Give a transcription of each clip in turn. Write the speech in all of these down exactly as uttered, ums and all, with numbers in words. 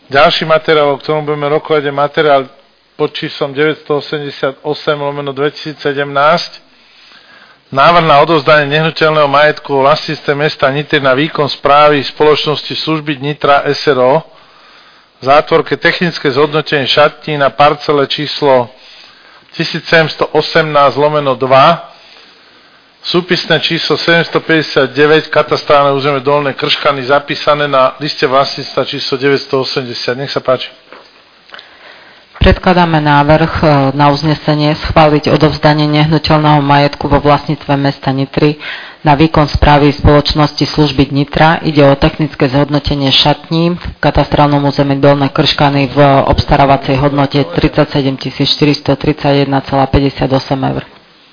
Ďalší materiál, o ktorom budeme rokovať, je materiál pod číslom deväťstoosemdesiatosem lomeno dvetisícsedemnásť. Návrh na odovzdanie nehnuteľného majetku vo vlastníctve mesta Nitry na výkon správy spoločnosti služby Nitra es er o v zátvorke technické zhodnotenie šatní na parcele číslo tisícsedemstoosemnásť lomeno dva, súpisné číslo sedemstopäťdesiatdeväť, katastrálne územie Dolné Krškany, zapísané na liste vlastníctva číslo deväťstoosemdesiat. Nech sa páči. Predkladáme návrh na uznesenie schváliť odovzdanie nehnuteľného majetku vo vlastníctve mesta Nitry na výkon správy spoločnosti služby Nitra. Ide o technické zhodnotenie šatní v katastrálnom území Dolné Krškany v obstarávacej hodnote tridsaťsedem tisíc štyristotridsaťjeden celá päťdesiatosem eur.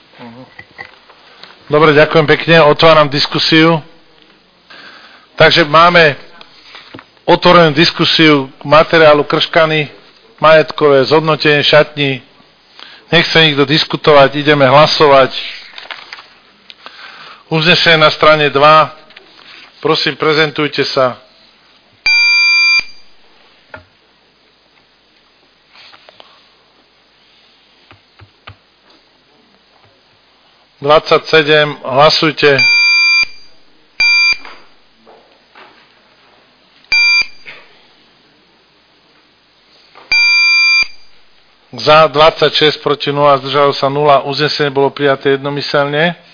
Dobre, ďakujem pekne. Otváram diskusiu. Takže máme otvorenú diskusiu k materiálu Krškany, majetkové zhodnotenie šatní. Nechce nikto diskutovať, ideme hlasovať. Uznesenie na strane dva. Prosím, prezentujte sa. dvadsaťsedem, hlasujte. Za dvadsaťšesť, proti nula, zdržalo sa nula. Uznesenie bolo prijaté jednomyselne.